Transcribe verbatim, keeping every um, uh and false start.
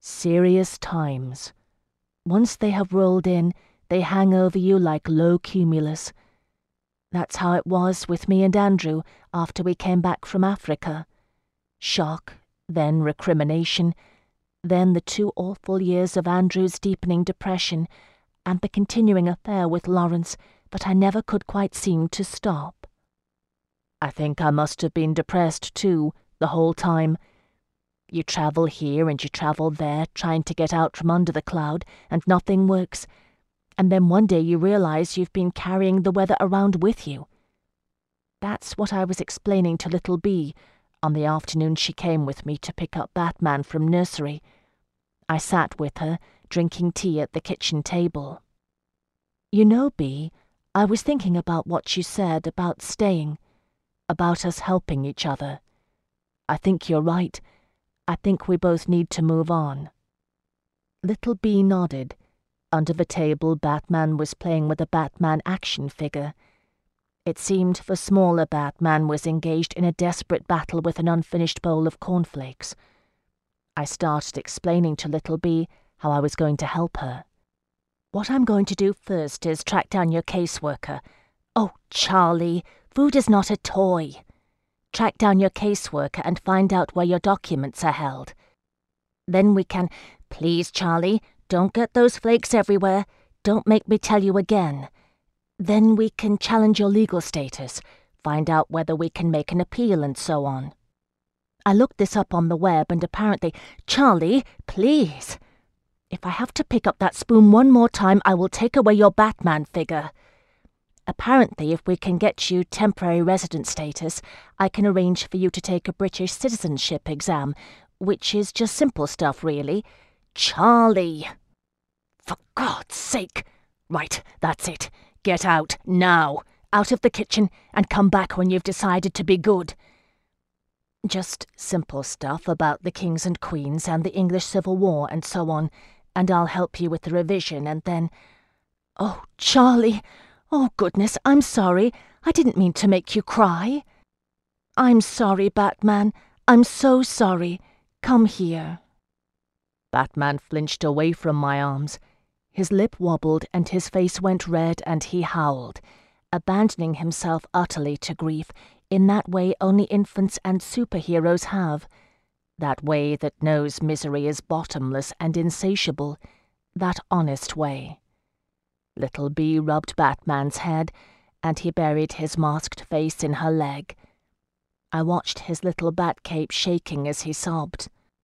Serious times. Once they have rolled in, they hang over you like low cumulus. That's how it was with me and Andrew after we came back from Africa. Shock, then recrimination, then the two awful years of Andrew's deepening depression, and the continuing affair with Lawrence that I never could quite seem to stop. I think I must have been depressed too, the whole time. You travel here and you travel there, trying to get out from under the cloud, and nothing works. And then one day you realize you've been carrying the weather around with you. That's what I was explaining to little Bee on the afternoon she came with me to pick up Batman from nursery. I sat with her, drinking tea at the kitchen table. You know, Bee, I was thinking about what you said about staying, about us helping each other. I think you're right. I think we both need to move on. Little Bee nodded. Under the table, Batman was playing with a Batman action figure. It seemed the smaller Batman was engaged in a desperate battle with an unfinished bowl of cornflakes. I started explaining to Little Bee how I was going to help her. What I'm going to do first is track down your caseworker. Oh, Charlie, food is not a toy. Track down your caseworker and find out where your documents are held. Then we can... Please, Charlie, don't get those flakes everywhere. Don't make me tell you again. Then we can challenge your legal status, find out whether we can make an appeal and so on. I looked this up on the web and apparently... Charlie, please. If I have to pick up that spoon one more time, I will take away your Batman figure. Apparently, if we can get you temporary resident status, I can arrange for you to take a British citizenship exam, which is just simple stuff, really. Charlie! For God's sake! Right, that's it. Get out, now. Out of the kitchen, and come back when you've decided to be good. Just simple stuff about the kings and queens and the English Civil War and so on, and I'll help you with the revision, and then... Oh, Charlie! Oh, goodness, I'm sorry. I didn't mean to make you cry. I'm sorry, Batman. I'm so sorry. Come here. Batman flinched away from my arms. His lip wobbled and his face went red and he howled, abandoning himself utterly to grief in that way only infants and superheroes have. That way that knows misery is bottomless and insatiable. That honest way. Little Bee rubbed Batman's head, and he buried his masked face in her leg. I watched his little bat cape shaking as he sobbed.